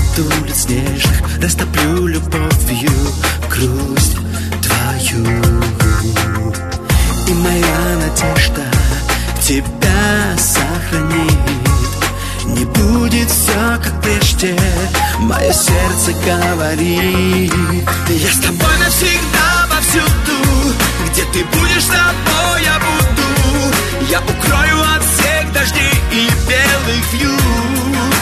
от улиц снежных растоплю любовью грусть твою. И моя надежда тебя сохранит. Не будет все как прежде, мое сердце говорит. Я с тобой навсегда повсюду, где ты будешь, с тобой я буду. Я укрою от всех дождей и белых вьюг.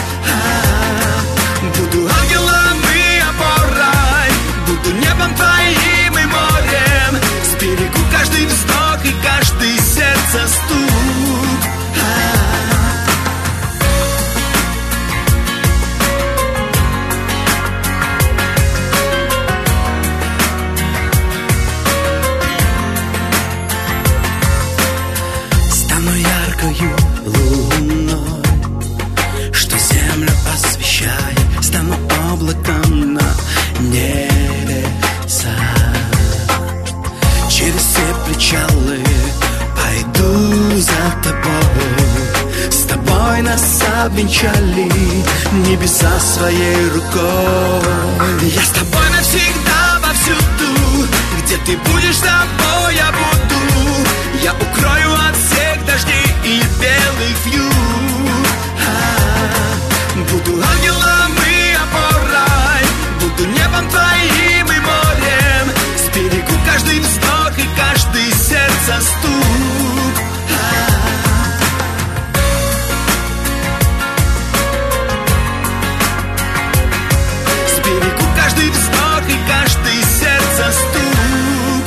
Буду ангелом и опорой, буду небом твоим и морем. Сберегу каждый вздох и каждый сердце стук. Стану яркою луной, что землю освещает. Стану облаком на небеса. Через все причалы пойду за тобой. С тобой нас обвенчали небеса своей рукой. Я с тобой навсегда повсюду, где ты будешь, с тобой я буду. Я укрою от всех дождей и белых вьюг. Буду ангелом и опорой, буду небом твоим и морем. Сберегу каждый вздох и каждый сердце стук. Сберегу каждый вздох и каждый сердце стук.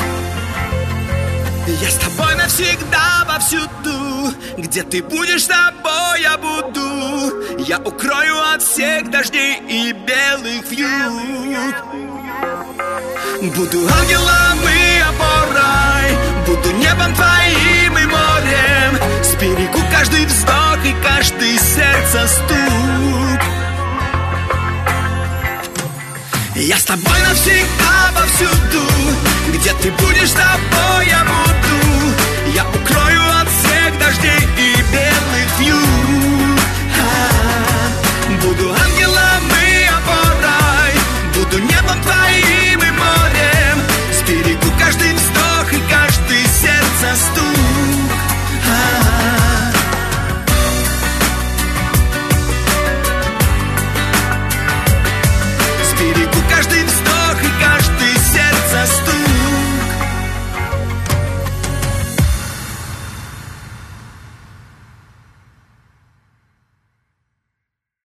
Я с тобой навсегда повсюду, где ты будешь, с тобой я буду. Я укрою от всех дождей и белых вьюг. Буду ангелом и опорой, буду небом твоим и морем. Сберегу каждый вздох и каждый сердце стук. Я с тобой навсегда повсюду, где ты будешь, с тобой я буду. Я укрою от всех дождей и белых вьюг.